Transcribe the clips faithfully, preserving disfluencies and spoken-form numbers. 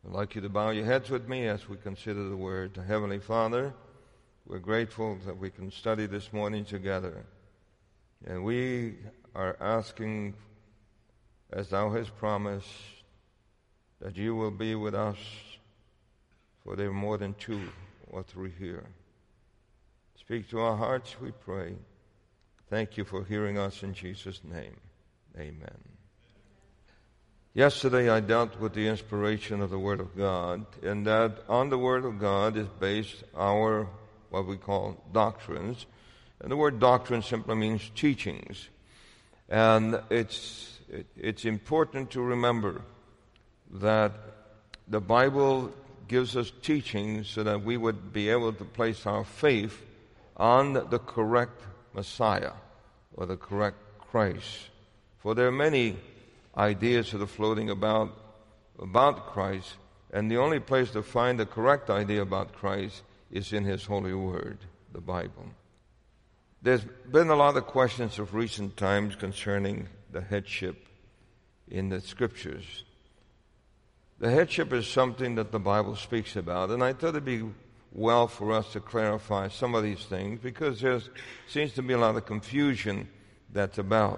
I'd like you to bow your heads with me as we consider the Word. Heavenly Father, we're grateful that we can study this morning together. And we are asking, as Thou hast promised, that You will be with us, for there are more than two or three here. Speak to our hearts, we pray. Thank You for hearing us in Jesus' name. Amen. Yesterday I dealt with the inspiration of the Word of God, and that on the Word of God is based our, what we call doctrines. And the word doctrine simply means teachings. And it's, it, it's important to remember that the Bible gives us teachings so that we would be able to place our faith on the correct Messiah or the correct Christ. For there are many ideas that are floating about about Christ, and the only place to find the correct idea about Christ is in His holy word, the Bible. There's been a lot of questions of recent times concerning the headship in the Scriptures. The headship is something that the Bible speaks about, and I thought it'd be well for us to clarify some of these things because there seems to be a lot of confusion that's about.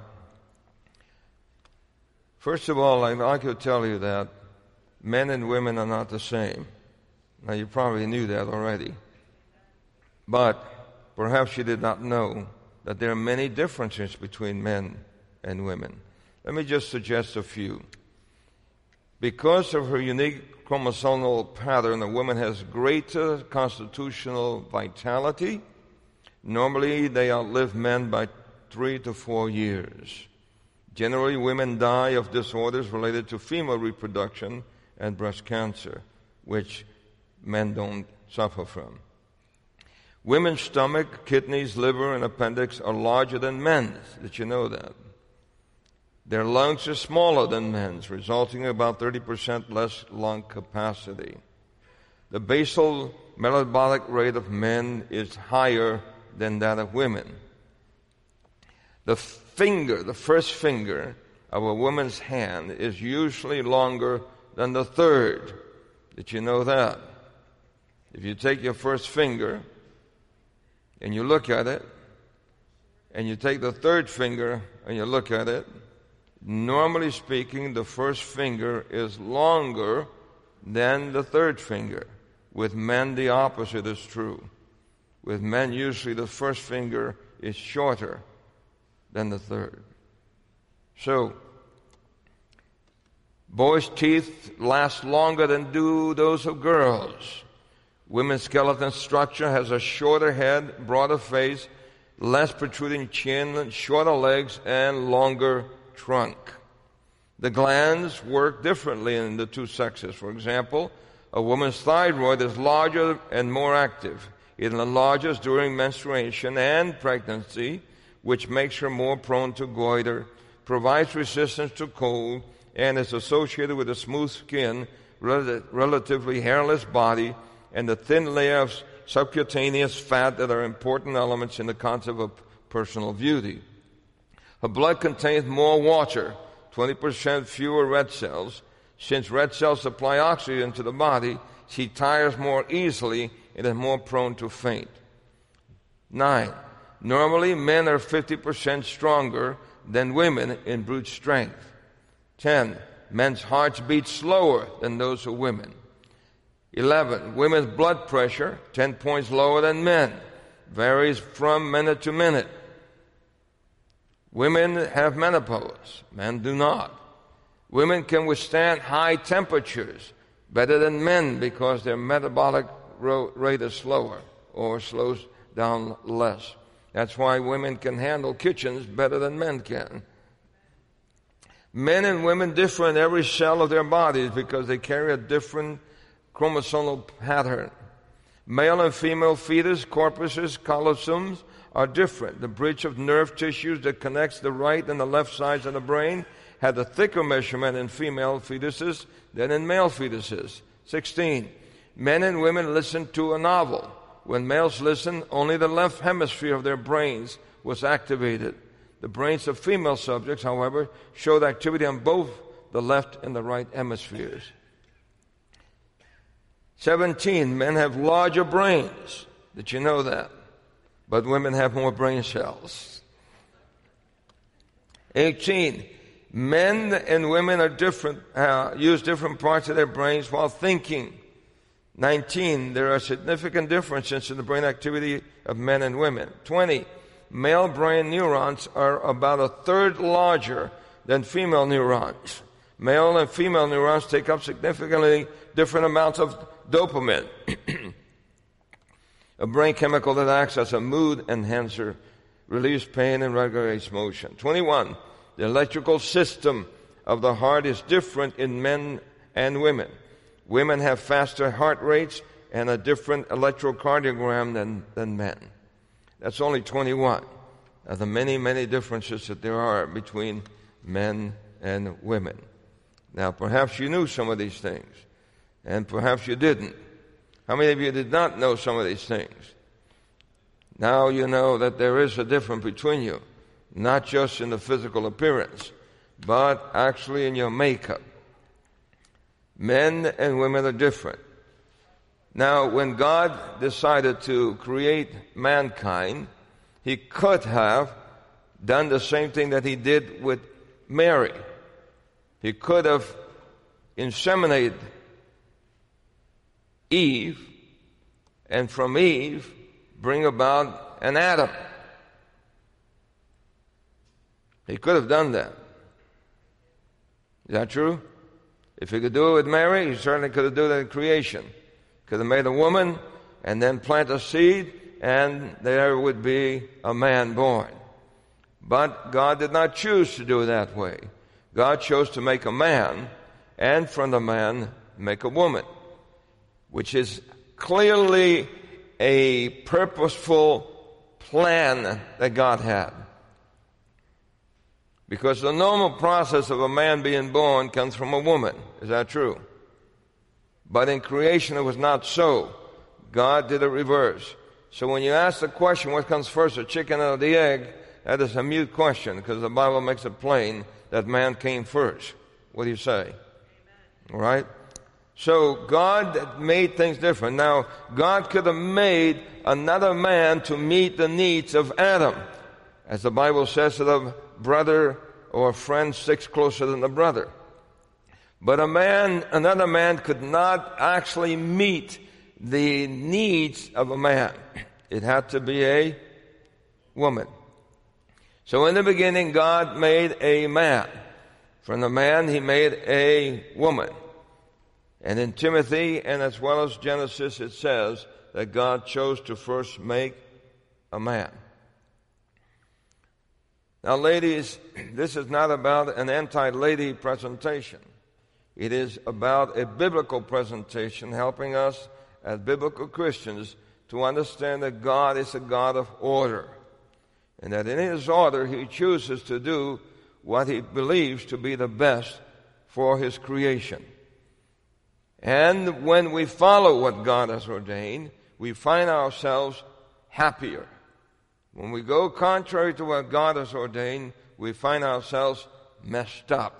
First of all, I'd like to tell you that men and women are not the same. Now, you probably knew that already. But perhaps you did not know that there are many differences between men and women. Let me just suggest a few. Because of her unique chromosomal pattern, a woman has greater constitutional vitality. Normally, they outlive men by three to four years. Generally, women die of disorders related to female reproduction and breast cancer, which men don't suffer from. Women's stomach, kidneys, liver, and appendix are larger than men's. Did you know that? Their lungs are smaller than men's, resulting in about thirty percent less lung capacity. The basal metabolic rate of men is higher than that of women. The finger, the first finger of a woman's hand is usually longer than the third. Did you know that? If you take your first finger and you look at it, and you take the third finger and you look at it, normally speaking, the first finger is longer than the third finger. With men, the opposite is true. With men, usually the first finger is shorter than the third. So, boys' teeth last longer than do those of girls. Women's skeleton structure has a shorter head, broader face, less protruding chin, shorter legs, and longer trunk. The glands work differently in the two sexes. For example, a woman's thyroid is larger and more active. It enlarges during menstruation and pregnancy, which makes her more prone to goiter, provides resistance to cold, and is associated with a smooth skin, rel- relatively hairless body, and the thin layer of subcutaneous fat that are important elements in the concept of personal beauty. Her blood contains more water, twenty percent fewer red cells. Since red cells supply oxygen to the body, she tires more easily and is more prone to faint. Nine. Normally, men are fifty percent stronger than women in brute strength. Ten. Men's hearts beat slower than those of women. Eleven. Women's blood pressure, ten points lower than men, varies from minute to minute. Women have menopause. Men do not. Women can withstand high temperatures better than men because their metabolic rate is slower or slows down less. That's why women can handle kitchens better than men can. Men and women differ in every cell of their bodies because they carry a different chromosomal pattern. Male and female fetus, corpuses, colosomes are different. The bridge of nerve tissues that connects the right and the left sides of the brain had a thicker measurement in female fetuses than in male fetuses. sixteen. Men and women listen to a novel. When males listen, only the left hemisphere of their brains was activated. The brains of female subjects, however, showed activity on both the left and the right hemispheres. seventeen, men have larger brains. Did you know that? But women have more brain cells. eighteen, men and women are different, uh, use different parts of their brains while thinking. nineteen, there are significant differences in the brain activity of men and women. twenty, male brain neurons are about a third larger than female neurons. Male and female neurons take up significantly different amounts of dopamine, a brain chemical that acts as a mood enhancer, relieves pain, and regulates motion. twenty-one, the electrical system of the heart is different in men and women. Women have faster heart rates and a different electrocardiogram than, than men. That's only twenty-one of the many, many differences that there are between men and women. Now, perhaps you knew some of these things, and perhaps you didn't. How many of you did not know some of these things? Now you know that there is a difference between you, not just in the physical appearance, but actually in your makeup. Men and women are different. Now, when God decided to create mankind, He could have done the same thing that He did with Mary. He could have inseminated Eve, and from Eve bring about an Adam. He could have done that. Is that true? If he could do it with Mary, he certainly could have done it in creation. Could have made a woman and then plant a seed, and there would be a man born. But God did not choose to do it that way. God chose to make a man, and from the man make a woman, which is clearly a purposeful plan that God had. Because the normal process of a man being born comes from a woman. Is that true? But in creation it was not so. God did it reverse. So when you ask the question, what comes first, the chicken or the egg, that is a mute question, because the Bible makes it plain that man came first. What do you say? Amen. All right? So God made things different. Now, God could have made another man to meet the needs of Adam. As the Bible says, that a brother or a friend sticks closer than a brother. But a man, another man could not actually meet the needs of a man. It had to be a woman. So in the beginning, God made a man. From the man, He made a woman. And in Timothy, and as well as Genesis, it says that God chose to first make a man. Now, ladies, this is not about an anti-lady presentation. It is about a biblical presentation, helping us as biblical Christians to understand that God is a God of order, and that in His order He chooses to do what He believes to be the best for His creation. And when we follow what God has ordained, we find ourselves happier. When we go contrary to what God has ordained, we find ourselves messed up.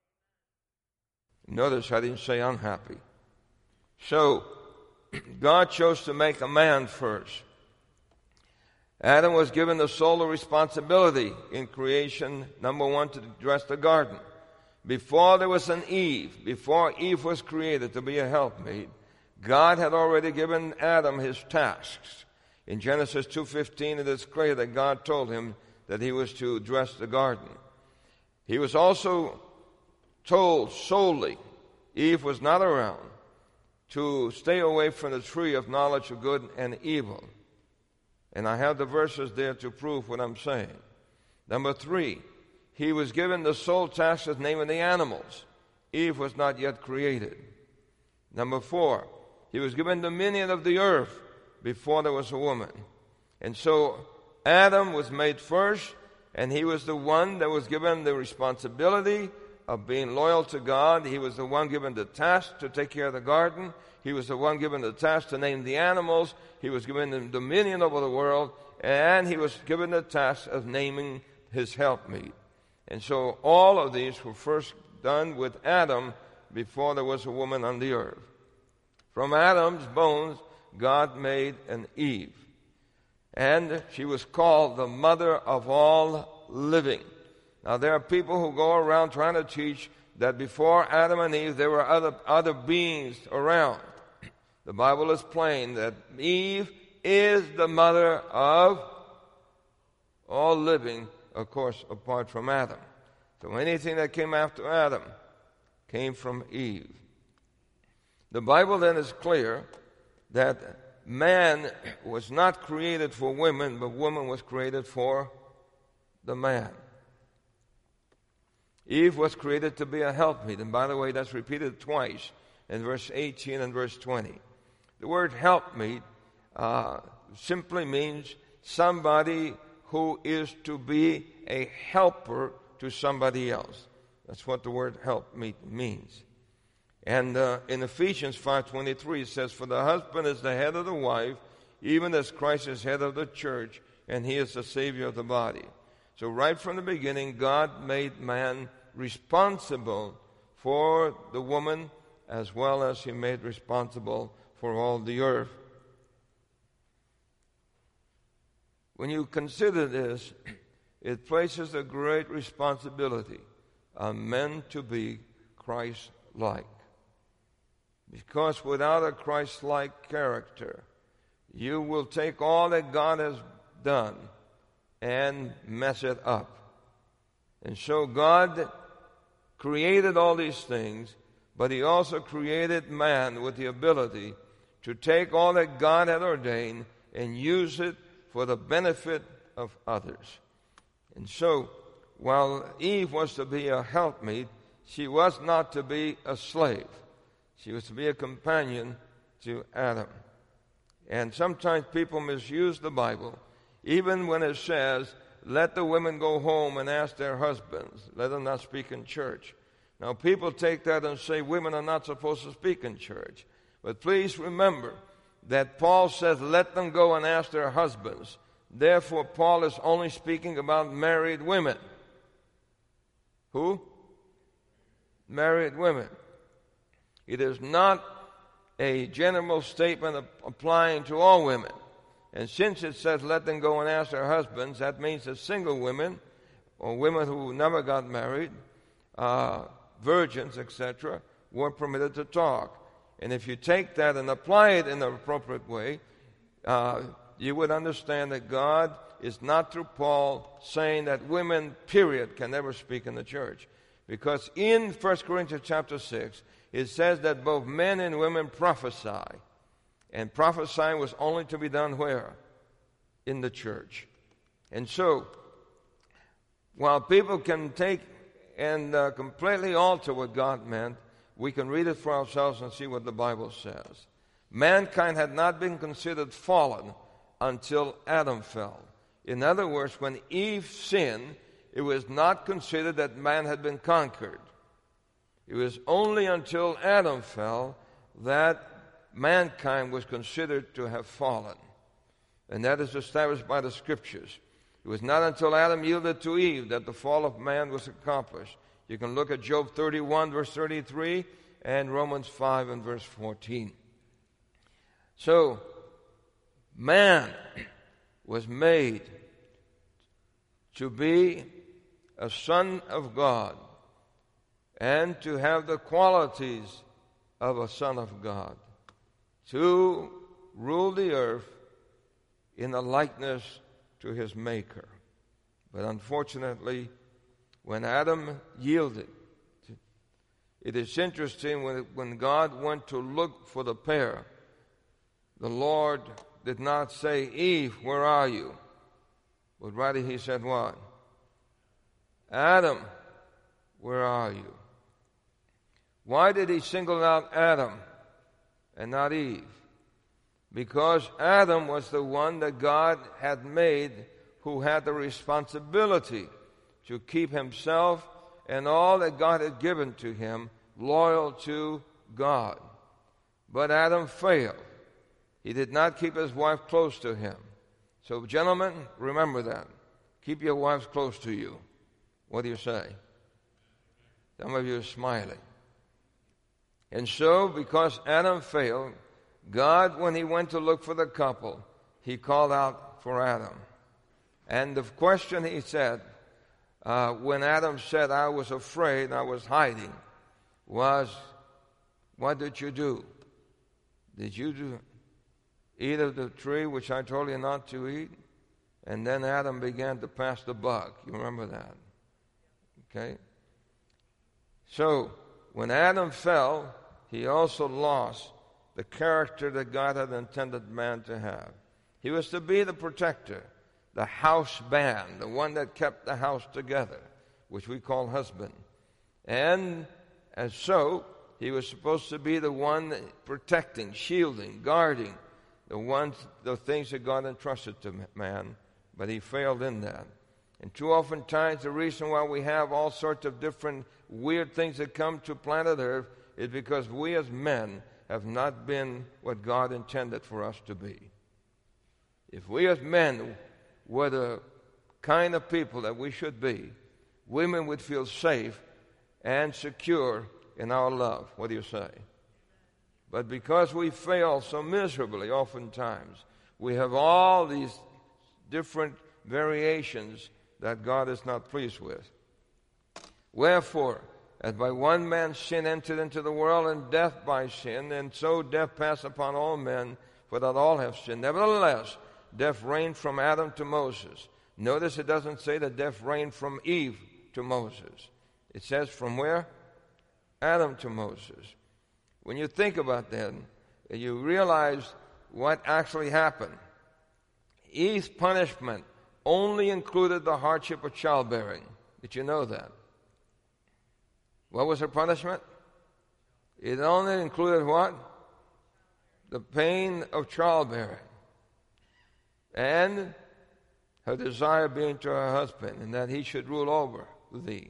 Notice I didn't say unhappy. So, God chose to make a man first. Adam was given the sole responsibility in creation, number one, to dress the garden. Before there was an Eve, before Eve was created to be a helpmate, God had already given Adam his tasks. In Genesis two fifteen, it is clear that God told him that he was to dress the garden. He was also told solely, Eve was not around, to stay away from the tree of knowledge of good and evil. And I have the verses there to prove what I'm saying. Number three, he was given the sole task of naming the animals. Eve was not yet created. Number four, he was given dominion of the earth before there was a woman. And so Adam was made first, and he was the one that was given the responsibility of being loyal to God. He was the one given the task to take care of the garden. He was the one given the task to name the animals. He was given the dominion over the world, and he was given the task of naming his helpmeet. And so all of these were first done with Adam before there was a woman on the earth. From Adam's bones, God made an Eve. And she was called the mother of all living. Now, there are people who go around trying to teach that before Adam and Eve, there were other, other beings around. The Bible is plain that Eve is the mother of all living, of course, apart from Adam. So anything that came after Adam came from Eve. The Bible then is clear that man was not created for women, but woman was created for the man. Eve was created to be a helpmeet. And by the way, that's repeated twice in verse eighteen and verse twenty. The word helpmeet uh, simply means somebody who is to be a helper to somebody else. That's what the word helpmeet means. And uh, in Ephesians five twenty-three it says, "For the husband is the head of the wife, even as Christ is head of the church, and he is the Savior of the body." So right from the beginning, God made man responsible for the woman, as well as he made responsible for all the earth. When you consider this, it places a great responsibility on men to be Christ-like. Because without a Christ-like character, you will take all that God has done and mess it up. And so God created all these things, but he also created man with the ability to take all that God had ordained and use it for the benefit of others. And so, while Eve was to be a helpmeet, she was not to be a slave. She was to be a companion to Adam. And sometimes people misuse the Bible, even when it says, "Let the women go home and ask their husbands. Let them not speak in church." Now, people take that and say women are not supposed to speak in church. But please remember that Paul says, "Let them go and ask their husbands." Therefore, Paul is only speaking about married women. Who? Married women. It is not a general statement applying to all women. And since it says, "Let them go and ask their husbands," that means that single women, or women who never got married, uh, virgins, et cetera, were permitted to talk. And if you take that and apply it in the appropriate way, uh, you would understand that God is not through Paul saying that women, period, can never speak in the church. Because in First Corinthians chapter six, it says that both men and women prophesy. And prophesying was only to be done where? In the church. And so, while people can take and uh, completely alter what God meant, we can read it for ourselves and see what the Bible says. Mankind had not been considered fallen until Adam fell. In other words, when Eve sinned, it was not considered that man had been conquered. It was only until Adam fell that mankind was considered to have fallen. And that is established by the Scriptures. It was not until Adam yielded to Eve that the fall of man was accomplished. You can look at Job thirty-one, verse thirty-three, and Romans five and verse fourteen. So, man was made to be a son of God and to have the qualities of a son of God, to rule the earth in a likeness to his Maker. But unfortunately, when Adam yielded, it is interesting when, when God went to look for the pair, the Lord did not say, "Eve, where are you?" But rather he said what? "Adam, where are you?" Why did he single out Adam and not Eve? Because Adam was the one that God had made who had the responsibility to keep himself and all that God had given to him loyal to God. But Adam failed. He did not keep his wife close to him. So, gentlemen, remember that. Keep your wives close to you. What do you say? Some of you are smiling. And so, because Adam failed, God, when he went to look for the couple, he called out for Adam. And the question he said, uh, when Adam said, I was afraid, I was hiding, was, what did you do? Did you do, eat of the tree which I told you not to eat? And then Adam began to pass the buck. You remember that? Okay? So, when Adam fell, he also lost the character that God had intended man to have. He was to be the protector, the house band, the one that kept the house together, which we call husband. And as so, he was supposed to be the one protecting, shielding, guarding the ones, the things that God entrusted to man, but he failed in that. And too often times the reason why we have all sorts of different weird things that come to planet Earth is because we as men have not been what God intended for us to be. If we as men were the kind of people that we should be, women would feel safe and secure in our love. What do you say? But because we fail so miserably oftentimes, we have all these different variations that God is not pleased with. Wherefore, as by one man's sin entered into the world, and death by sin, and so death passed upon all men, for that all have sinned. Nevertheless, death reigned from Adam to Moses. Notice it doesn't say that death reigned from Eve to Moses. It says from where? Adam to Moses. When you think about that, you realize what actually happened. Eve's punishment only included the hardship of childbearing. Did you know that? What was her punishment? It only included what? The pain of childbearing. And her desire being to her husband, and that he should rule over thee.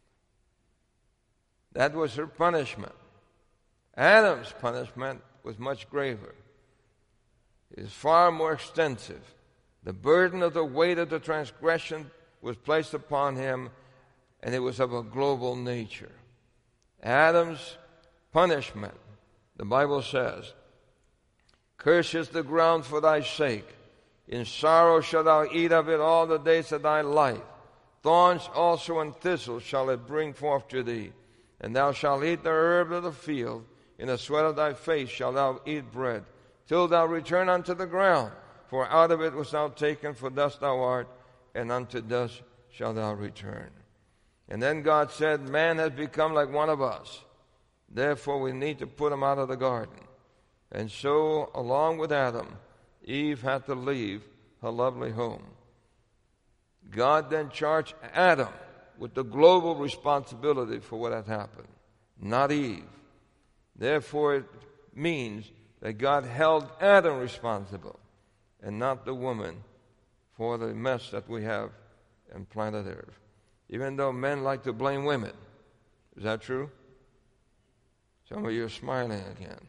That was her punishment. Adam's punishment was much graver. It is far more extensive. The burden of the weight of the transgression was placed upon him, and it was of a global nature. Adam's punishment, the Bible says, cursed is the ground for thy sake. In sorrow shalt thou eat of it all the days of thy life. Thorns also and thistles shall it bring forth to thee. And thou shalt eat the herb of the field. In the sweat of thy face shalt thou eat bread, till thou return unto the ground. For out of it wast thou taken, for dust thou art, and unto dust shalt thou return. And then God said, man has become like one of us. Therefore we need to put him out of the garden. And so, along with Adam, Eve had to leave her lovely home. God then charged Adam with the global responsibility for what had happened, not Eve. Therefore, it means that God held Adam responsible and not the woman for the mess that we have in planet Earth. Even though men like to blame women. Is that true? Some of you are smiling again.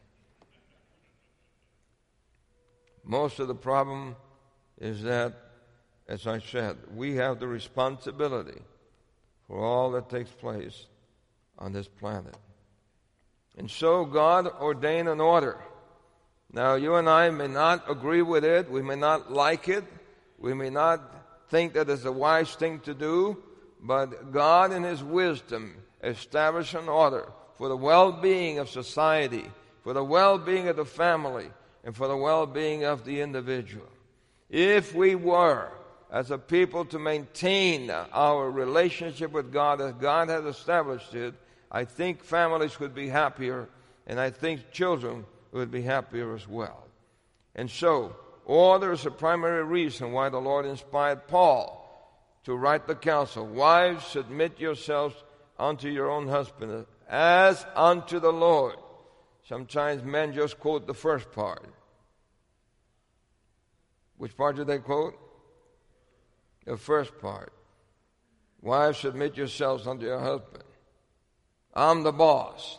Most of the problem is that, as I said, we have the responsibility for all that takes place on this planet. And so God ordained an order. Now, you and I may not agree with it. We may not like it. We may not think that it's a wise thing to do. But God, in His wisdom, established an order for the well-being of society, for the well-being of the family, and for the well-being of the individual. If we were, as a people, to maintain our relationship with God as God has established it, I think families would be happier, and I think children would be happier as well. And so, order is the primary reason why the Lord inspired Paul to write the counsel. Wives, submit yourselves unto your own husband as unto the Lord. Sometimes men just quote the first part. Which part do they quote? The first part. Wives, submit yourselves unto your husband. I'm the boss.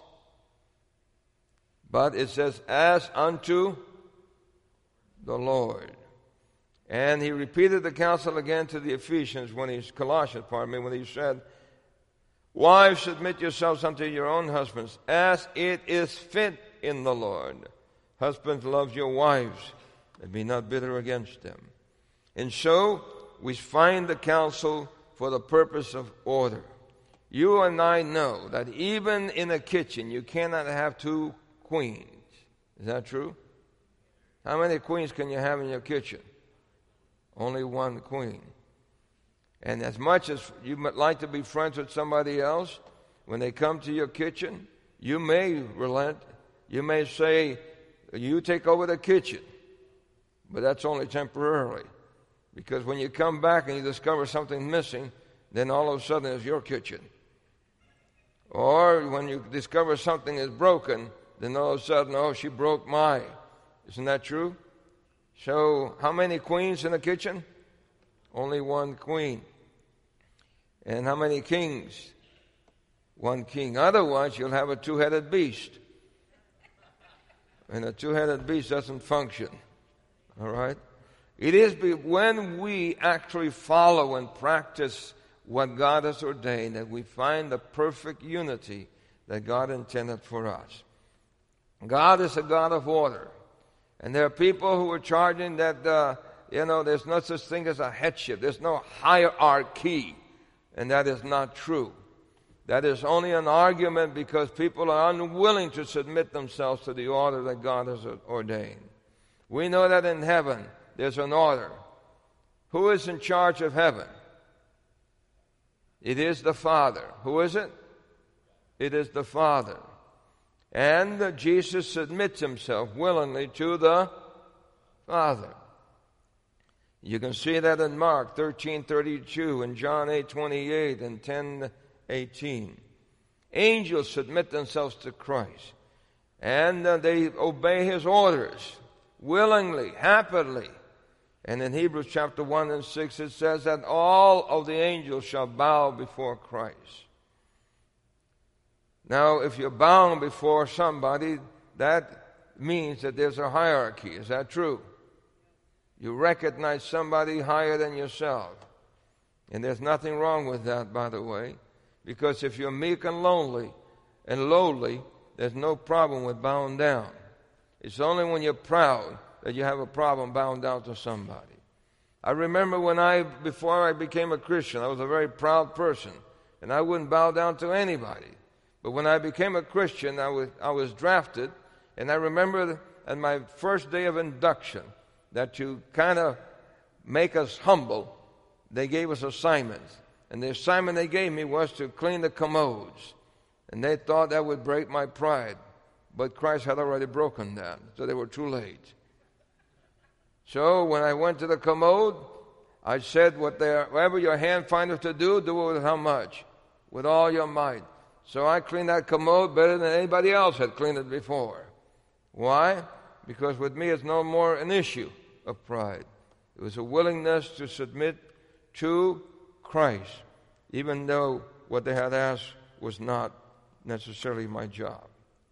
But it says, as unto the Lord. And he repeated the counsel again to the Ephesians when he's, Colossians, pardon me, when he said, Wives, submit yourselves unto your own husbands, as it is fit in the Lord. Husbands, love your wives, and be not bitter against them. And so, we find the counsel for the purpose of order. You and I know that even in a kitchen, you cannot have two queens. Is that true? How many queens can you have in your kitchen? Only one queen. And as much as you might like to be friends with somebody else, when they come to your kitchen, you may relent. You may say, you take over the kitchen. But that's only temporarily. Because when you come back and you discover something missing, then all of a sudden it's your kitchen. Or when you discover something is broken, then all of a sudden, oh, she broke mine. Isn't that true? So, how many queens in the kitchen? Only one queen. And how many kings? One king. Otherwise, you'll have a two-headed beast. And a two-headed beast doesn't function. All right? It is when we actually follow and practice what God has ordained that we find the perfect unity that God intended for us. God is a God of order. And there are people who are charging that, uh, you know, there's no such thing as a headship. There's no hierarchy. And that is not true. That is only an argument because people are unwilling to submit themselves to the order that God has ordained. We know that in heaven there's an order. Who is in charge of heaven? It is the Father. Who is it? It is the Father. And Jesus submits himself willingly to the Father. You can see that in Mark thirteen thirty-two and John eight twenty-eight and ten eighteen. Angels submit themselves to Christ. And uh, they obey his orders willingly, happily. And in Hebrews chapter one and six it says that all of the angels shall bow before Christ. Now, if you're bowing before somebody, that means that there's a hierarchy. Is that true? You recognize somebody higher than yourself. And there's nothing wrong with that, by the way. Because if you're meek and lonely and lowly, there's no problem with bowing down. It's only when you're proud that you have a problem bowing down to somebody. I remember when I, before I became a Christian, I was a very proud person. And I wouldn't bow down to anybody. But when I became a Christian, I was, I was drafted. And I remember at my first day of induction that to kind of make us humble, they gave us assignments. And the assignment they gave me was to clean the commodes. And they thought that would break my pride. But Christ had already broken that, so they were too late. So when I went to the commode, I said, whatever your hand findeth to do, do it with how much? With all your might. So I cleaned that commode better than anybody else had cleaned it before. Why? Because with me it's no more an issue of pride. It was a willingness to submit to Christ, even though what they had asked was not necessarily my job.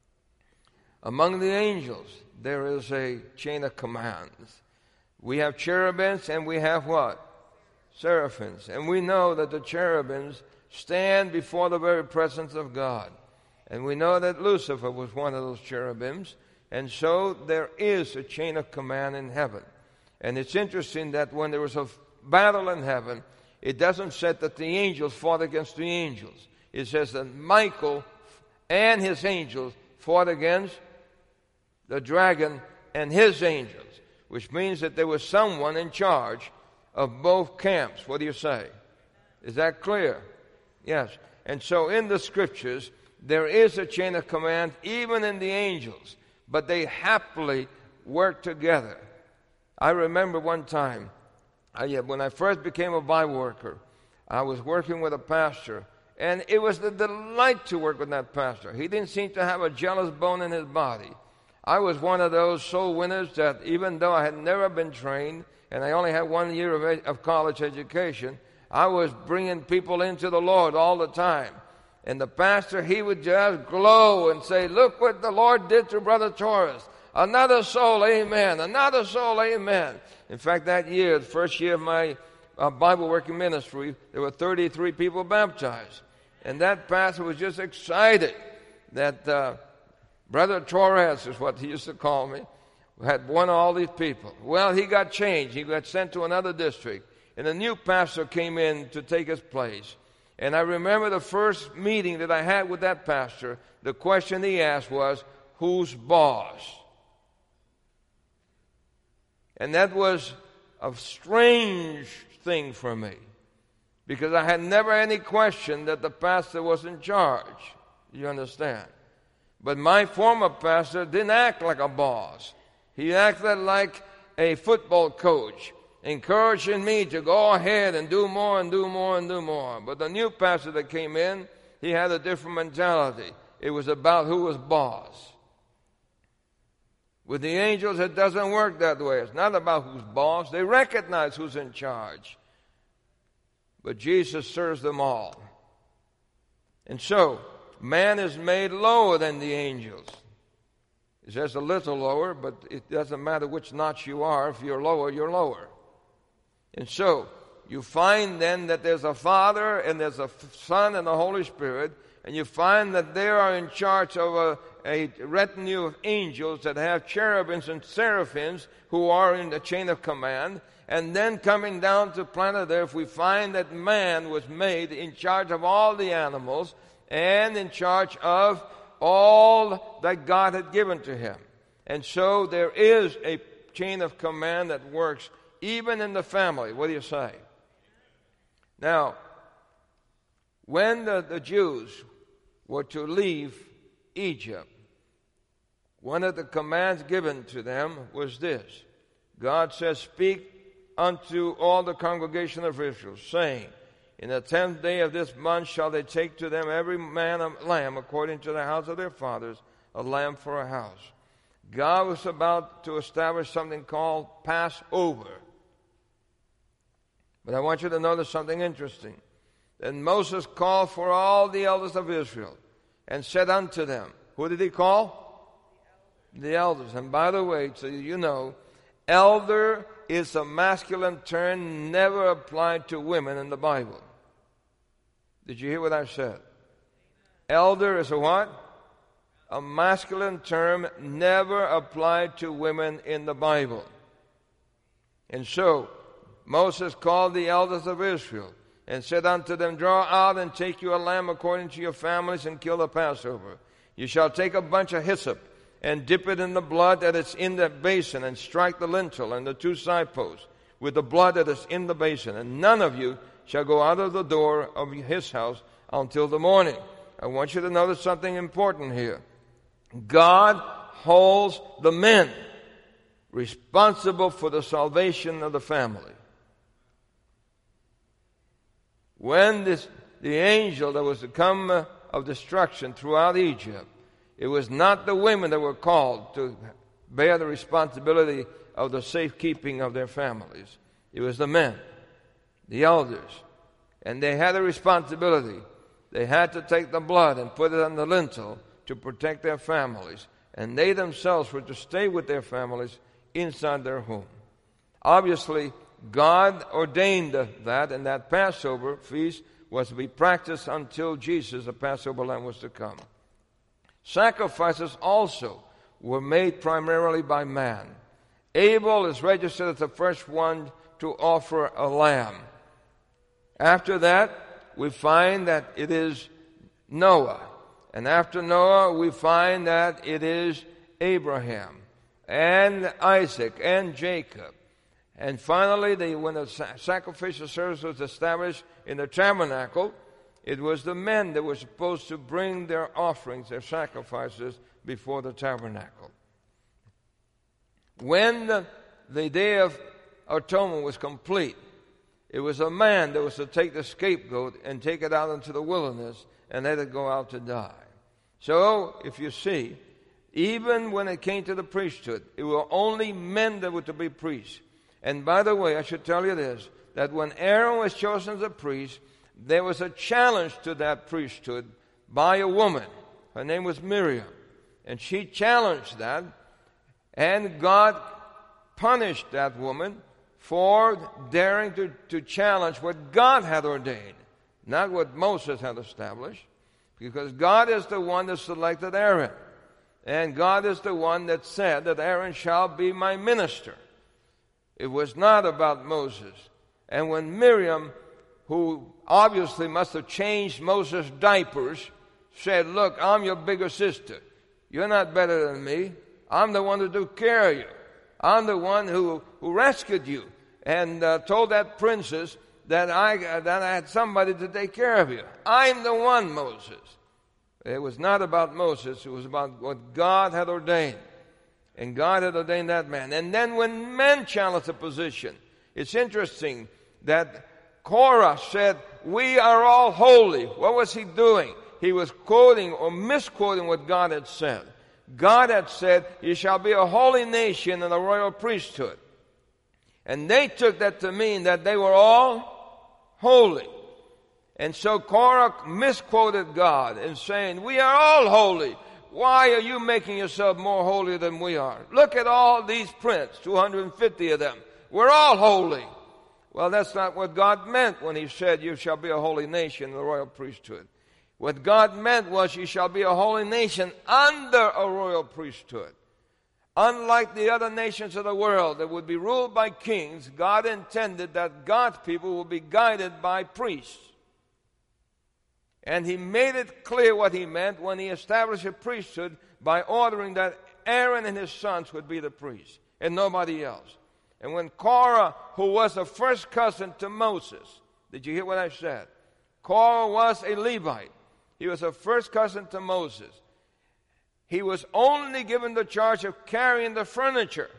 Among the angels, there is a chain of commands. We have cherubims and we have what? Seraphims. And we know that the cherubims stand before the very presence of God. And we know that Lucifer was one of those cherubims. And so there is a chain of command in heaven. And it's interesting that when there was a battle in heaven, it doesn't say that the angels fought against the angels. It says that Michael and his angels fought against the dragon and his angels, which means that there was someone in charge of both camps. What do you say? Is that clear? Yes. And so in the scriptures, there is a chain of command even in the angels, but they happily work together. I remember one time, I, when I first became a Bible worker, I was working with a pastor, and it was the delight to work with that pastor. He didn't seem to have a jealous bone in his body. I was one of those soul winners that even though I had never been trained, and I only had one year of, ed- of college education, I was bringing people into the Lord all the time. And the pastor, he would just glow and say, look what the Lord did to Brother Torres. Another soul, amen. Another soul, amen. In fact, that year, the first year of my uh, Bible working ministry, there were thirty-three people baptized. And that pastor was just excited that uh, Brother Torres is what he used to call me, had won all these people. Well, he got changed. He got sent to another district. And a new pastor came in to take his place. And I remember the first meeting that I had with that pastor, the question he asked was, who's boss? And that was a strange thing for me, because I had never any question that the pastor was in charge. You understand? But my former pastor didn't act like a boss. He acted like a football coach, encouraging me to go ahead and do more and do more and do more. But the new pastor that came in, he had a different mentality. It was about who was boss. With the angels, it doesn't work that way. It's not about who's boss. They recognize who's in charge. But Jesus serves them all. And so, man is made lower than the angels. It's just a little lower, but it doesn't matter which notch you are. If you're lower, you're lower. And so, you find then that there's a Father and there's a Son and the Holy Spirit, and you find that they are in charge of a, a retinue of angels that have cherubims and seraphims who are in the chain of command. And then coming down to planet Earth, we find that man was made in charge of all the animals and in charge of all that God had given to him. And so there is a chain of command that works even in the family. What do you say? Now, when the, the Jews were to leave Egypt, one of the commands given to them was this. God says, speak unto all the congregation of Israel, saying, in the tenth day of this month shall they take to them every man a lamb according to the house of their fathers, a lamb for a house. God was about to establish something called Passover. But I want you to notice something interesting. Then Moses called for all the elders of Israel and said unto them, who did he call? The elders. And by the way, so you know, elder is a masculine term never applied to women in the Bible. Did you hear what I said? Elder is a what? A masculine term never applied to women in the Bible. And so, Moses called the elders of Israel and said unto them, draw out and take you a lamb according to your families and kill the Passover. You shall take a bunch of hyssop and dip it in the blood that is in the basin and strike the lintel and the two side posts with the blood that is in the basin. And none of you shall go out of the door of his house until the morning. I want you to notice something important here. God holds the men responsible for the salvation of the family. When this, the angel that was to come uh, of destruction throughout Egypt, it was not the women that were called to bear the responsibility of the safekeeping of their families. It was the men, the elders. And they had a responsibility. They had to take the blood and put it on the lintel to protect their families. And they themselves were to stay with their families inside their home. Obviously, God ordained that, and that Passover feast was to be practiced until Jesus, the Passover lamb, was to come. Sacrifices also were made primarily by man. Abel is registered as the first one to offer a lamb. After that, we find that it is Noah. And after Noah, we find that it is Abraham and Isaac and Jacob. And finally, they, when the sacrificial service was established in the tabernacle, it was the men that were supposed to bring their offerings, their sacrifices, before the tabernacle. When the, the Day of Atonement was complete, it was a man that was to take the scapegoat and take it out into the wilderness and let it go out to die. So, if you see, even when it came to the priesthood, it were only men that were to be priests. And by the way, I should tell you this, that when Aaron was chosen as a priest, there was a challenge to that priesthood by a woman. Her name was Miriam. And she challenged that, and God punished that woman for daring to, to challenge what God had ordained. not what Moses had established, because God is the one that selected Aaron. And God is the one that said that Aaron shall be my minister. It was not about Moses. And when Miriam, who obviously must have changed Moses' diapers, said, look, I'm your bigger sister. You're not better than me. I'm the one who took care of you. I'm the one who, who rescued you. And uh, told that princess that I, uh, that I had somebody to take care of you. I'm the one, Moses. It was not about Moses. It was about what God had ordained. And God had ordained that man. And then when men challenged the position, it's interesting that Korah said, we are all holy. What was he doing? He was quoting or misquoting what God had said. God had said, you shall be a holy nation and a royal priesthood. And they took that to mean that they were all holy. And so Korah misquoted God in saying, we are all holy. Why are you making yourself more holy than we are? Look at all these princes, two hundred fifty of them. We're all holy. Well, that's not what God meant when he said, you shall be a holy nation, the royal priesthood. What God meant was, you shall be a holy nation under a royal priesthood. Unlike the other nations of the world that would be ruled by kings, God intended that God's people would be guided by priests. And he made it clear what he meant when he established a priesthood by ordering that Aaron and his sons would be the priests and nobody else. And when Korah, who was the first cousin to Moses, did you hear what I said? Korah was a Levite. He was a first cousin to Moses. He was only given the charge of carrying the furniture,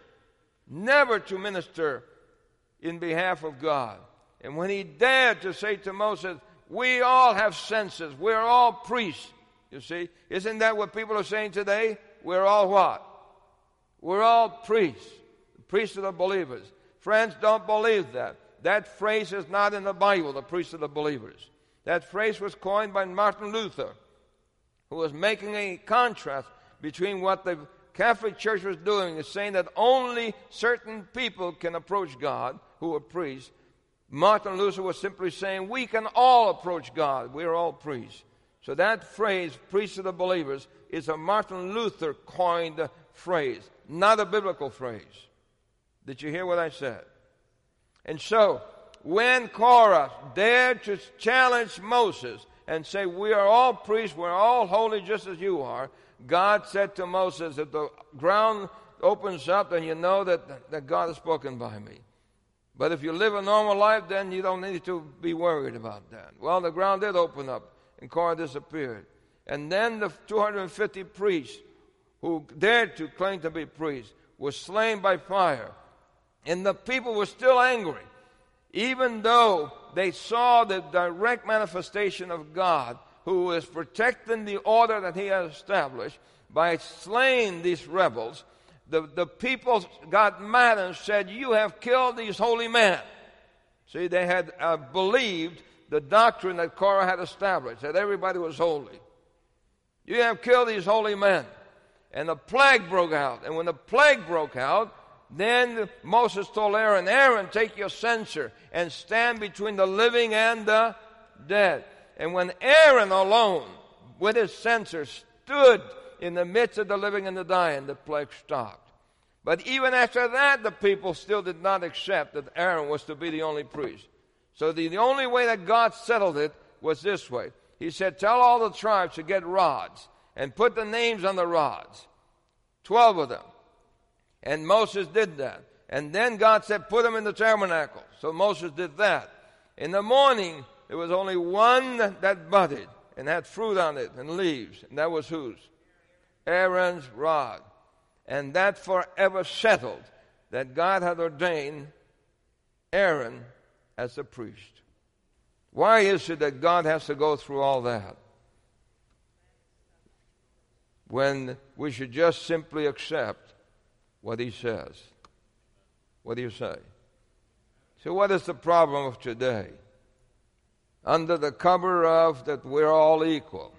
never to minister in behalf of God. And when he dared to say to Moses, we all have senses, we're all priests, you see. Isn't that what people are saying today? We're all what? We're all priests, priests of the believers. Friends, don't believe that. That phrase is not in the Bible, the priests of the believers. That phrase was coined by Martin Luther, who was making a contrast between what the Catholic Church was doing, is saying that only certain people can approach God who are priests. Martin Luther was simply saying, we can all approach God. We're all priests. So that phrase, priests of the believers, is a Martin Luther coined phrase, not a biblical phrase. Did you hear what I said? And so, when Korah dared to challenge Moses and say, we are all priests, we're all holy just as you are, God said to Moses, if the ground opens up, then you know that, that God has spoken by me. But if you live a normal life, then you don't need to be worried about that. Well, the ground did open up, and Korah disappeared. And then the two hundred fifty priests who dared to claim to be priests were slain by fire. And the people were still angry, even though they saw the direct manifestation of God, who was protecting the order that he had established by slaying these rebels. The, the people got mad and said, you have killed these holy men. See, they had uh, believed the doctrine that Korah had established, that everybody was holy. You have killed these holy men. And the plague broke out. And when the plague broke out, then Moses told Aaron, Aaron, take your censer and stand between the living and the dead. And when Aaron alone, with his censer, stood in the midst of the living and the dying, the plague stopped. But even after that, the people still did not accept that Aaron was to be the only priest. So the, the only way that God settled it was this way. He said, tell all the tribes to get rods and put the names on the rods. Twelve of them. And Moses did that. And then God said, put them in the tabernacle. So Moses did that. In the morning, there was only one that budded and had fruit on it and leaves. And that was whose? Aaron's rod. And that forever settled that God had ordained Aaron as a priest. Why is it that God has to go through all that when we should just simply accept what he says? What do you say? So what is the problem of today? Under the cover of that we're all equal,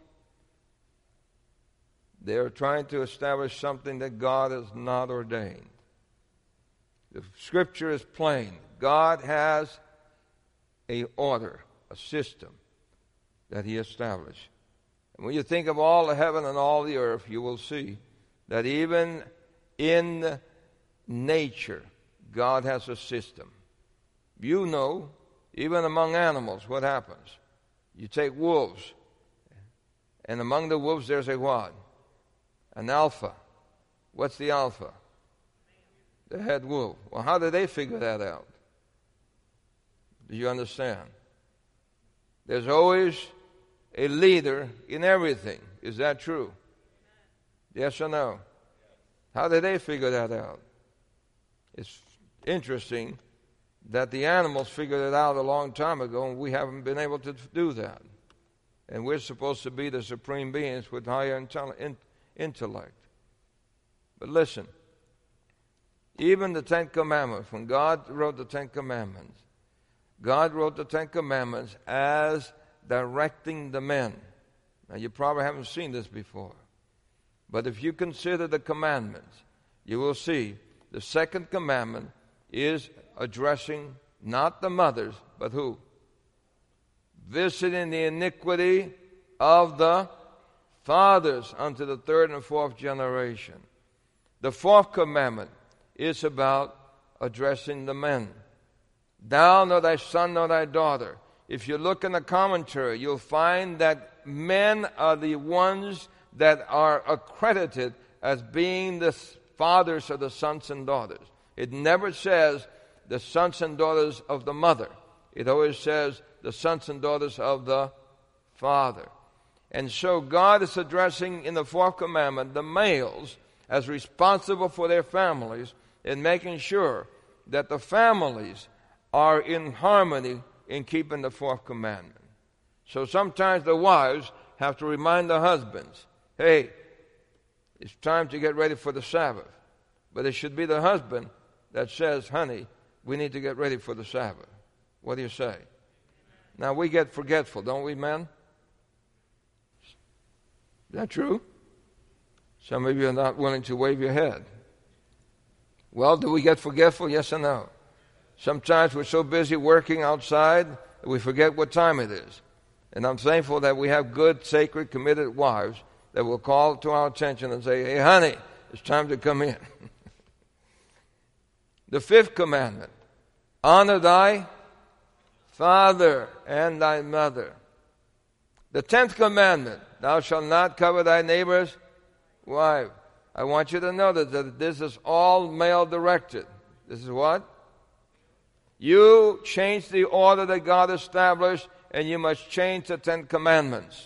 they are trying to establish something that God has not ordained. The scripture is plain. God has a order, a system. that he established. And when you think of all the heaven and all the earth, you will see that even in nature, God has a system. You know, even among animals, what happens? You take wolves, and among the wolves there's a what? An alpha. What's the alpha? The head wolf. Well, how did they figure that out? Do you understand? There's always a leader in everything. Is that true? Yes or no? How did they figure that out? It's interesting that the animals figured it out a long time ago, and we haven't been able to do that. And we're supposed to be the supreme beings with higher intellect. But listen, even the Ten Commandments, when God wrote the Ten Commandments, God wrote the Ten Commandments as directing the men. Now, you probably haven't seen this before. But if you consider the commandments, you will see the second commandment is addressing not the mothers, but who? Visiting the iniquity of the fathers unto the third and fourth generation. The fourth commandment is about addressing the men. Thou nor thy son nor thy daughter. If you look in the commentary, you'll find that men are the ones that are accredited as being the fathers of the sons and daughters. It never says the sons and daughters of the mother. It always says the sons and daughters of the father. And so God is addressing in the fourth commandment the males as responsible for their families and making sure that the families are in harmony in keeping the fourth commandment. So sometimes the wives have to remind the husbands, hey, it's time to get ready for the Sabbath. But it should be the husband that says, honey, we need to get ready for the Sabbath. What do you say? Now, we get forgetful, don't we, men? Is that true? Some of you are not willing to wave your head. Well, do we get forgetful? Yes or no? Sometimes we're so busy working outside that we forget what time it is. And I'm thankful that we have good, sacred, committed wives that will call to our attention and say, hey, honey, it's time to come in. The fifth commandment, honor thy father and thy mother. The tenth commandment, thou shalt not covet thy neighbor's wife. I want you to notice that this is all male directed. This is what? You change the order that God established, and you must change the Ten Commandments.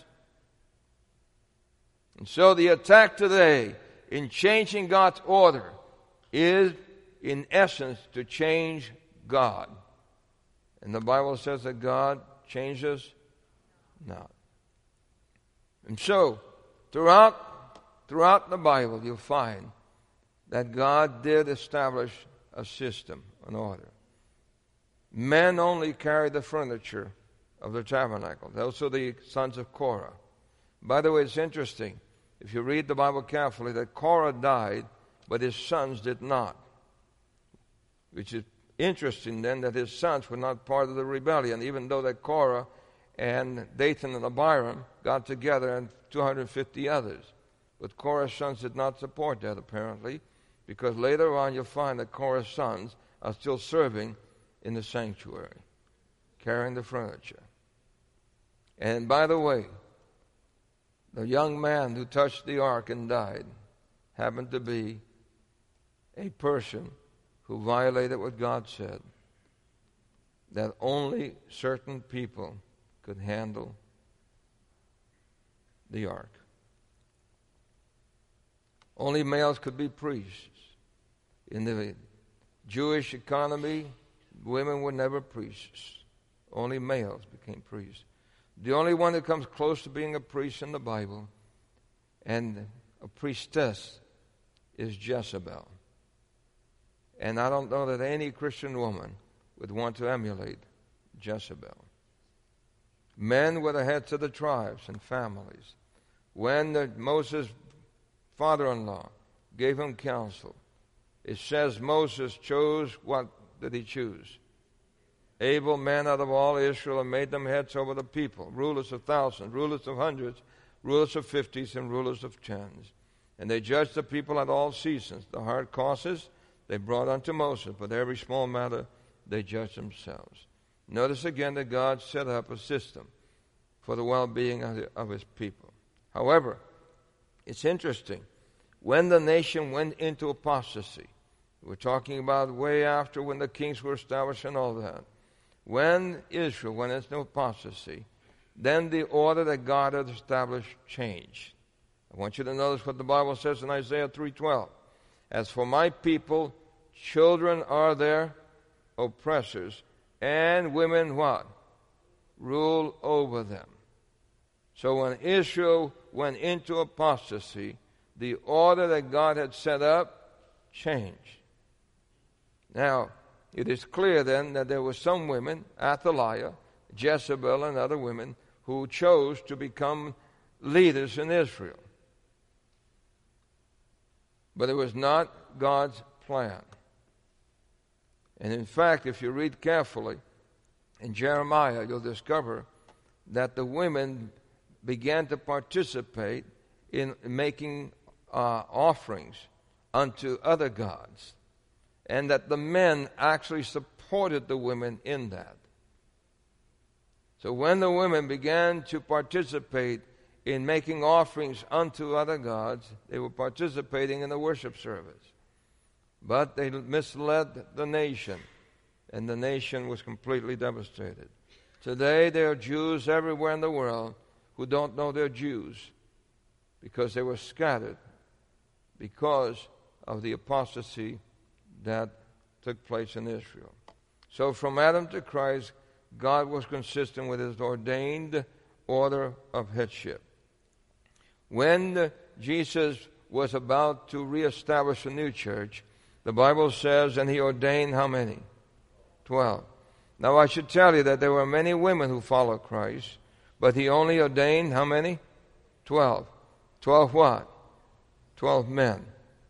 And so the attack today in changing God's order is, in essence, to change God. And the Bible says that God changes not. And so, throughout, throughout the Bible, you'll find that God did establish a system, an order. Men only carried the furniture of the tabernacle. Those are the sons of Korah. By the way, it's interesting, if you read the Bible carefully, that Korah died, but his sons did not. Which is interesting then that his sons were not part of the rebellion, even though that Korah and Dathan and Abiram got together and two hundred fifty others. But Korah's sons did not support that, apparently, because later on you'll find that Korah's sons are still serving in the sanctuary, carrying the furniture. And by the way, the young man who touched the ark and died happened to be a person who violated what God said, that only certain people could handle the ark. Only males could be priests. In the Jewish economy, women were never priests. Only males became priests. The only one that comes close to being a priest in the Bible and a priestess is Jezebel. And I don't know that any Christian woman would want to emulate Jezebel. Men were the heads of the tribes and families. When the, Moses' father-in-law gave him counsel, it says Moses chose, what did he choose? able men out of all Israel, and made them heads over the people, rulers of thousands, rulers of hundreds, rulers of fifties, and rulers of tens. And they judged the people at all seasons. The hard causes they brought unto Moses, but every small matter they judged themselves. Notice again that God set up a system for the well-being of his people. However, it's interesting. When the nation went into apostasy, we're talking about way after when the kings were established and all that. When Israel went into apostasy, then the order that God had established changed. I want you to notice what the Bible says in Isaiah three twelve. As for my people, children are their oppressors, and women what? Rule over them. So when Israel went into apostasy, the order that God had set up changed. Now, it is clear then that there were some women, Athaliah, Jezebel, and other women, who chose to become leaders in Israel. But it was not God's plan. And in fact, if you read carefully in Jeremiah, you'll discover that the women began to participate in making uh, offerings unto other gods, and that the men actually supported the women in that. So when the women began to participate in making offerings unto other gods, they were participating in the worship service. But they misled the nation, and the nation was completely devastated. Today there are Jews everywhere in the world who don't know they're Jews because they were scattered because of the apostasy that took place in Israel. So from Adam to Christ, God was consistent with his ordained order of headship. When Jesus was about to reestablish a new church, the Bible says, and he ordained how many? Twelve. Now I should tell you that there were many women who followed Christ, but he only ordained how many? Twelve. Twelve what? Twelve men.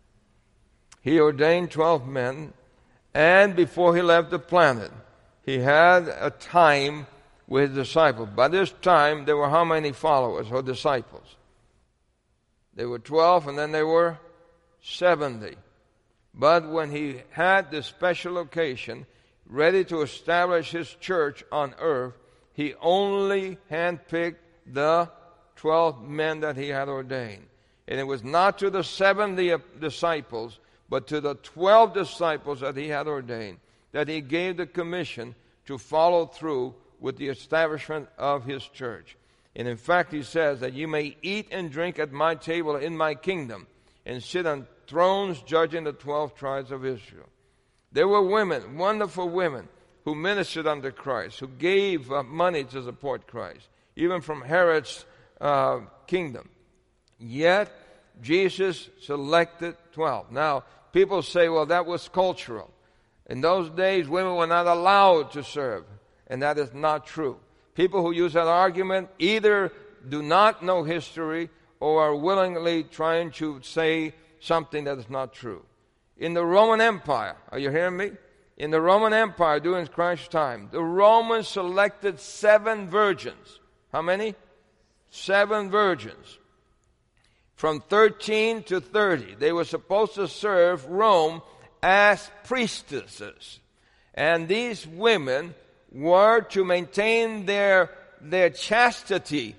He ordained twelve men, and before he left the planet, he had a time with his disciples. By this time, there were how many followers or disciples? There were twelve, and then there were seventy. But when he had this special occasion, ready to establish his church on earth, he only handpicked the twelve men that he had ordained. And it was not to the seventy disciples, but to the twelve disciples that he had ordained, that he gave the commission to follow through with the establishment of his church. And in fact, he says that you may eat and drink at my table in my kingdom and sit on thrones judging the twelve tribes of Israel. There were women, wonderful women, who ministered unto Christ, who gave uh, money to support Christ, even from Herod's uh, kingdom. Yet, Jesus selected twelve. Now, people say, well, that was cultural. In those days, women were not allowed to serve, and that is not true. People who use that argument either do not know history or are willingly trying to say something that is not true. In the Roman Empire, are you hearing me? In the Roman Empire during Christ's time, the Romans selected seven virgins. How many? Seven virgins. From thirteen to thirty, they were supposed to serve Rome as priestesses. And these women were to maintain their, their chastity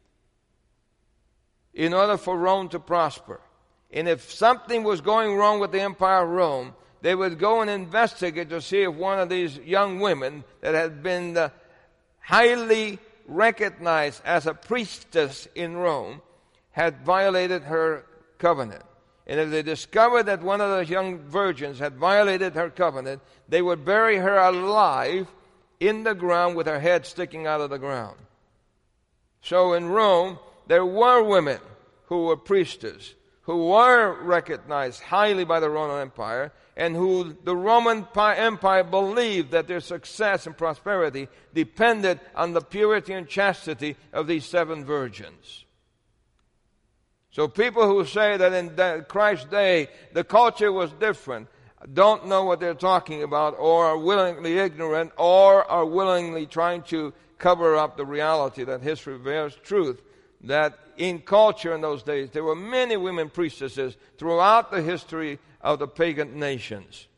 in order for Rome to prosper. And if something was going wrong with the Empire of Rome, they would go and investigate to see if one of these young women that had been uh, highly recognized as a priestess in Rome had violated her covenant. And if they discovered that one of those young virgins had violated her covenant, they would bury her alive in the ground with her head sticking out of the ground. So in Rome, there were women who were priestesses, who were recognized highly by the Roman Empire, and who the Roman Empire believed that their success and prosperity depended on the purity and chastity of these seven virgins. So people who say that in Christ's day the culture was different, don't know what they're talking about, or are willingly ignorant, or are willingly trying to cover up the reality that history bears truth, that in culture in those days there were many women priestesses throughout the history of the pagan nations.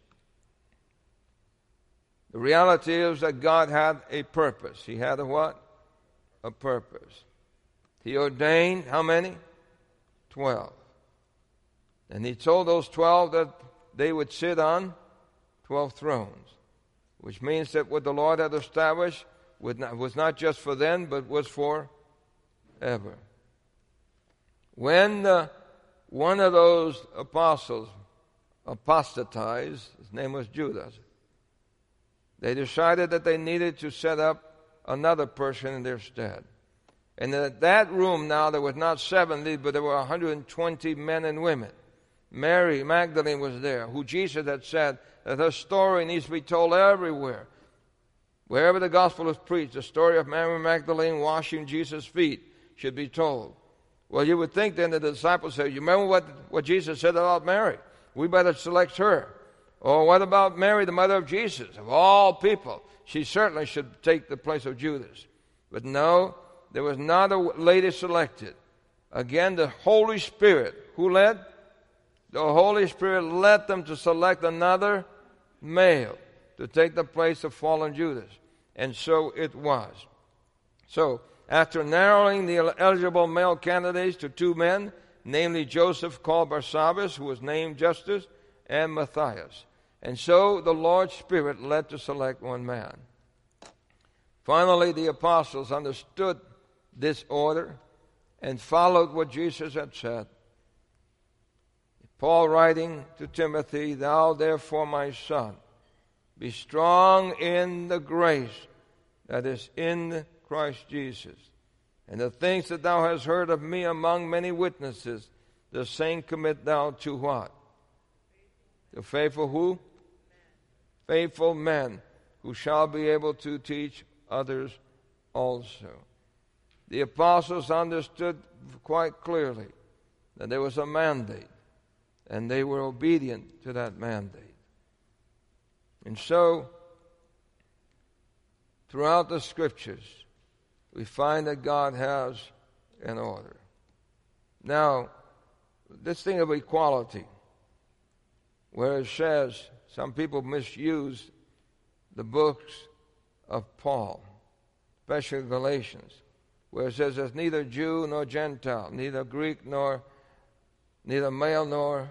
The reality is that God had a purpose. He had a what? A purpose. He ordained how many? Twelve. And he told those twelve that they would sit on twelve thrones, which means that what the Lord had established was not just for then, but was for ever. When uh, one of those apostles apostatized, his name was Judas, they decided that they needed to set up another person in their stead. And in that room now there was not seventy, but there were one hundred twenty men and women. Mary Magdalene was there, who Jesus had said that her story needs to be told everywhere. Wherever the gospel is preached, the story of Mary Magdalene washing Jesus' feet should be told. Well, you would think then that the disciples said, you remember what, what Jesus said about Mary? We better select her. Or what about Mary, the mother of Jesus? Of all people, she certainly should take the place of Judas. But no, there was not a lady selected. Again, the Holy Spirit, who led? The Holy Spirit led them to select another male to take the place of fallen Judas. And so it was. So, after narrowing the eligible male candidates to two men, namely Joseph called Barsabbas, who was named Justus, and Matthias. And so the Lord's Spirit led to select one man. Finally, the apostles understood this order and followed what Jesus had said. Paul writing to Timothy, thou therefore, my son, be strong in the grace that is in Christ Jesus. And the things that thou hast heard of me among many witnesses, the same commit thou to what? The faithful who? Faithful men who shall be able to teach others also. The apostles understood quite clearly that there was a mandate, and they were obedient to that mandate. And so, throughout the Scriptures, we find that God has an order. Now, this thing of equality, where it says, some people misuse the books of Paul, especially Galatians, where it says there's neither Jew nor Gentile, neither Greek nor, neither male nor,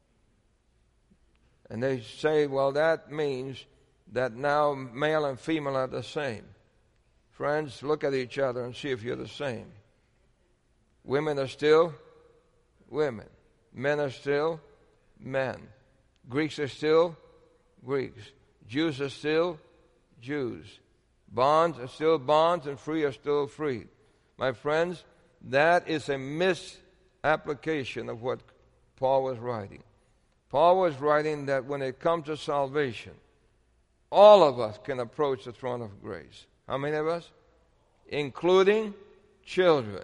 and they say, well, that means that now male and female are the same. Friends, look at each other and see if you're the same. Women are still women. Men are still men. Greeks are still Greeks. Jews are still Jews. Bonds are still bonds, and free are still free. My friends, that is a misapplication of what Paul was writing. Paul was writing that when it comes to salvation, all of us can approach the throne of grace. How many of us? Including children.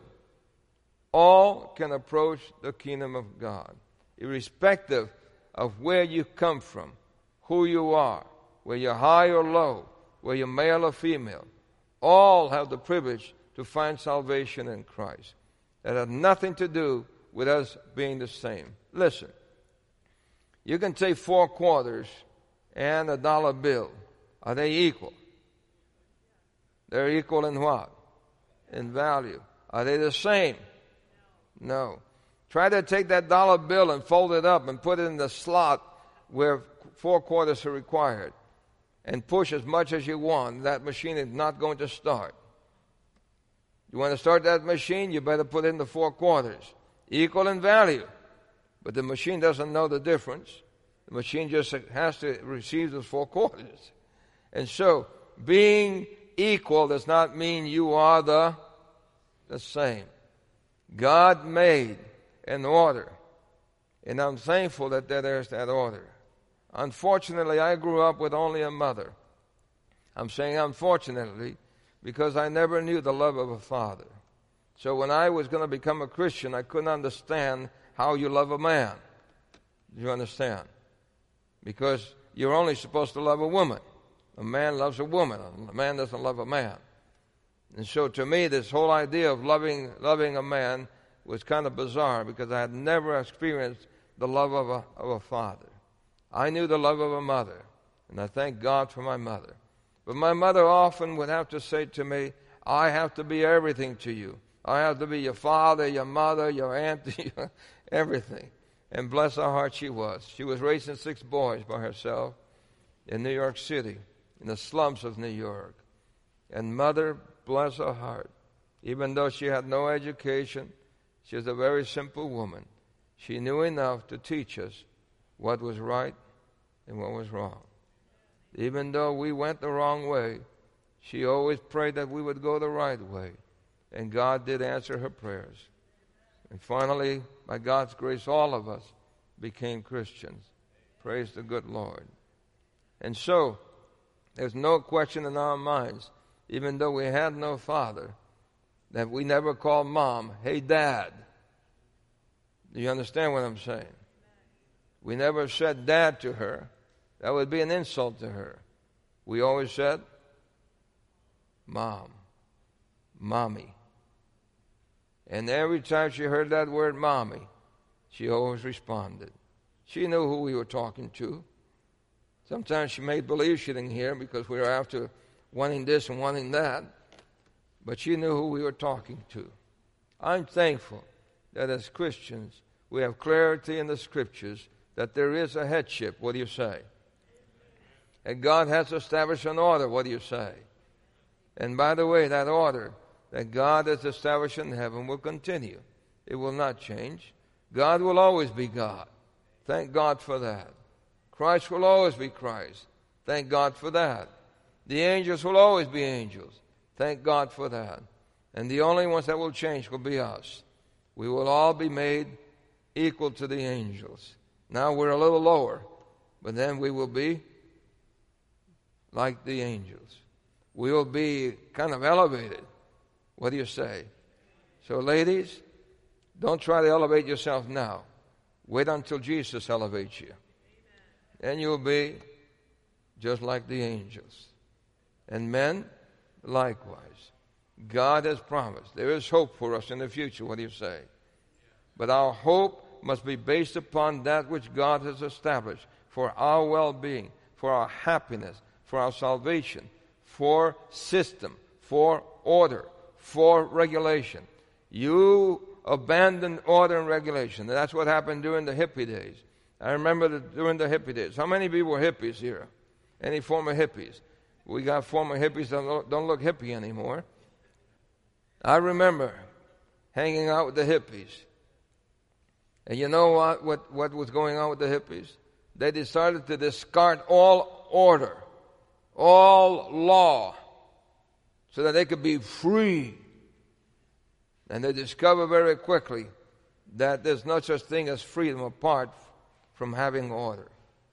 All can approach the kingdom of God, irrespective of where you come from, who you are, whether you're high or low, whether you're male or female. All have the privilege to find salvation in Christ. That has nothing to do with us being the same. Listen, you can take four quarters and a dollar bill. Are they equal? They're equal in what? In value. Are they the same? No. Try to take that dollar bill and fold it up and put it in the slot where four quarters are required, and push as much as you want. That machine is not going to start. You want to start that machine, you better put in the four quarters. Equal in value. But the machine doesn't know the difference. The machine just has to receive those four quarters. And so, being equal does not mean you are the, the same. God made an order, and I'm thankful that there's that order. Unfortunately, I grew up with only a mother. I'm saying unfortunately because I never knew the love of a father. So when I was going to become a Christian, I couldn't understand how you love a man. Do you understand? because you're only supposed to love a woman. A man loves a woman. A man doesn't love a man. And so to me, this whole idea of loving loving a man was kind of bizarre, because I had never experienced the love of a, of a father. I knew the love of a mother, and I thank God for my mother. But my mother often would have to say to me, I have to be everything to you. I have to be your father, your mother, your auntie, everything. And bless her heart, she was. She was raising six boys by herself in New York City, in the slums of New York. And mother, bless her heart, even though she had no education, she was a very simple woman. She knew enough to teach us what was right and what was wrong. Even though we went the wrong way, she always prayed that we would go the right way. And God did answer her prayers. And finally, by God's grace, all of us became Christians. Praise the good Lord. And so, there's no question in our minds, even though we had no father, that we never called mom, hey, Dad. Do you understand what I'm saying? We never said Dad to her. That would be an insult to her. We always said, Mom, Mommy. And every time she heard that word, Mommy, she always responded. She knew who we were talking to. Sometimes she made believe she didn't hear because we were after wanting this and wanting that. But she knew who we were talking to. I'm thankful that as Christians, we have clarity in the Scriptures that there is a headship. What do you say? And God has established an order. What do you say? And by the way, that order that God has established in heaven will continue. It will not change. God will always be God. Thank God for that. Christ will always be Christ. Thank God for that. The angels will always be angels. Thank God for that. And the only ones that will change will be us. We will all be made equal to the angels. Now we're a little lower, but then we will be like the angels. We will be kind of elevated. What do you say? So ladies, don't try to elevate yourself now. Wait until Jesus elevates you. And you'll be just like the angels. And men, likewise. God has promised. There is hope for us in the future. What do you say? But our hope must be based upon that which God has established for our well-being, for our happiness, for our salvation, for system, for order, for regulation. You abandoned order and regulation. And that's what happened during the hippie days. I remember the, during the hippie days. How many of you were hippies here? Any former hippies? We got former hippies that don't, don't look hippie anymore. I remember hanging out with the hippies. And you know what, what, what was going on with the hippies? They decided to discard all order, all law, so that they could be free. And they discovered very quickly that there's no such thing as freedom apart from having order.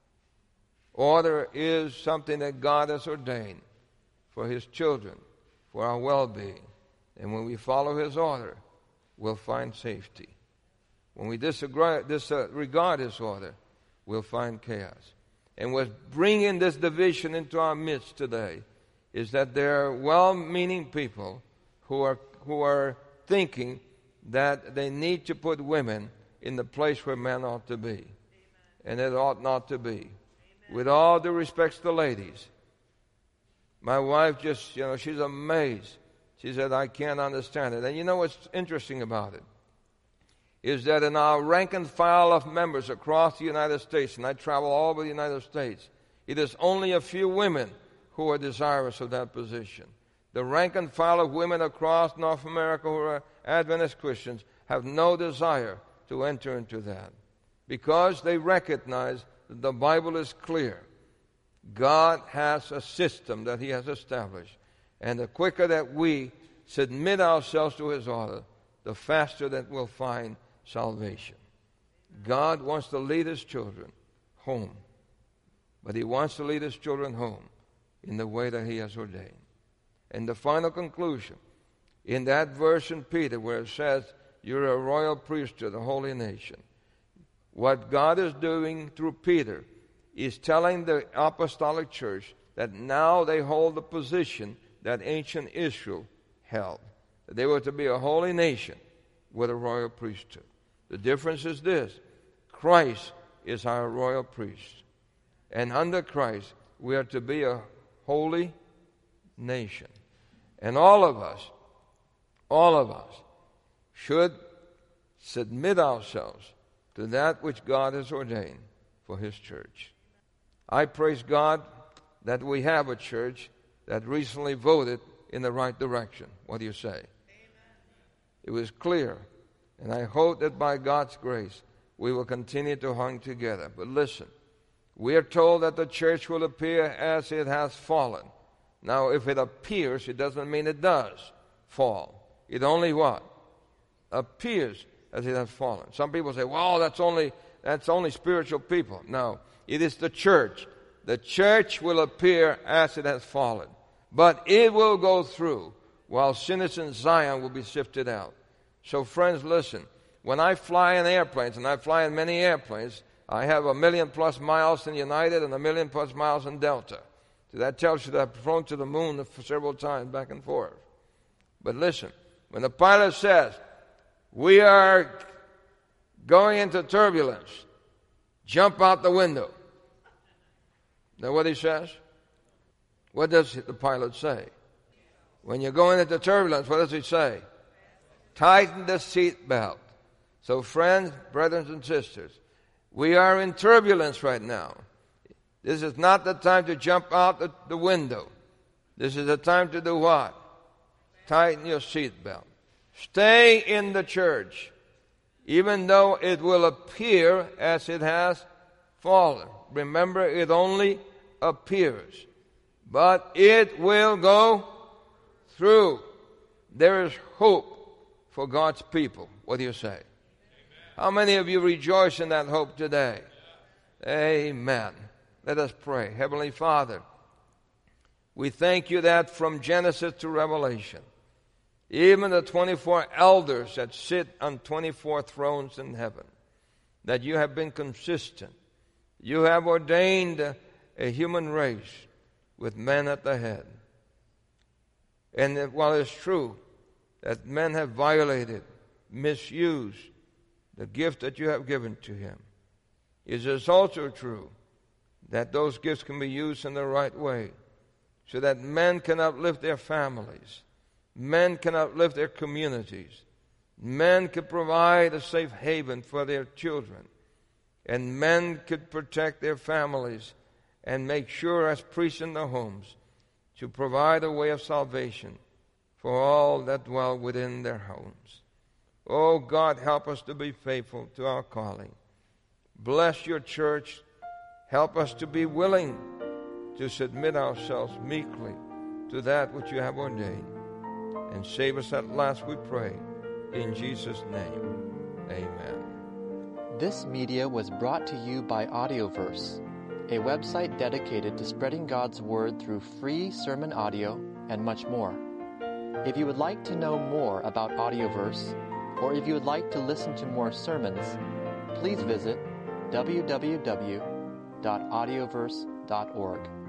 Order is something that God has ordained for His children, for our well-being. And when we follow His order, we'll find safety. When we disagree, disregard His order, we'll find chaos. And what's bringing this division into our midst today is that there are well-meaning people who are who are thinking that they need to put women in the place where men ought to be. Amen. And it ought not to be. Amen. With all due respect to the ladies, my wife just, you know, she's amazed. She said, I can't understand it. And you know what's interesting about it? Is that in our rank and file of members across the United States, and I travel all over the United States, it is only a few women who are desirous of that position. The rank and file of women across North America who are Adventist Christians have no desire to enter into that because they recognize that the Bible is clear. God has a system that He has established, and the quicker that we submit ourselves to His order, the faster that we'll find salvation. God wants to lead His children home, but He wants to lead His children home in the way that He has ordained. And the final conclusion, in that verse in Peter where it says, you're a royal priesthood, a holy nation. What God is doing through Peter is telling the apostolic church that now they hold the position that ancient Israel held. That they were to be a holy nation with a royal priesthood. The difference is this: Christ is our royal priest. And under Christ, we are to be a holy nation. And all of us, all of us, should submit ourselves to that which God has ordained for His church. I praise God that we have a church that recently voted in the right direction. What do you say? Amen. It was clear, and I hope that by God's grace we will continue to hang together. But listen, we are told that the church will appear as it has fallen. Now, if it appears, it doesn't mean it does fall. It only what? Appears as it has fallen. Some people say, well, that's only that's only spiritual people. No, it is the church. The church will appear as it has fallen. But it will go through, while sinners in Zion will be sifted out. So friends, listen. When I fly in airplanes, and I fly in many airplanes, I have a million plus miles in United and a million plus miles in Delta. So that tells you that I've flown to the moon for several times back and forth. But listen, when the pilot says, we are going into turbulence, jump out the window. Know what he says? What does the pilot say? When you're going into turbulence, what does he say? Tighten the seat belt. So friends, brothers and sisters, we are in turbulence right now. This is not the time to jump out the, the window. This is the time to do what? Tighten your seat belt. Stay in the church, even though it will appear as it has fallen. Remember, it only appears, but it will go through. There is hope for God's people. What do you say? Amen. How many of you rejoice in that hope today? Yeah. Amen. Let us pray. Heavenly Father, we thank you that from Genesis to Revelation, even the twenty-four elders that sit on twenty-four thrones in heaven, that you have been consistent. You have ordained a, a human race with men at the head. And that while it's true that men have violated, misused the gift that you have given to him, it is also true that those gifts can be used in the right way so that men can uplift their families, men can uplift their communities, men can provide a safe haven for their children, and men could protect their families and make sure as priests in the homes to provide a way of salvation for all that dwell within their homes. Oh God, help us to be faithful to our calling. Bless your church. Help us to be willing to submit ourselves meekly to that which you have ordained. And save us at last, we pray. In Jesus' name, amen. This media was brought to you by Audioverse, a website dedicated to spreading God's Word through free sermon audio and much more. If you would like to know more about Audioverse, or if you would like to listen to more sermons, please visit w w w dot audioverse dot org.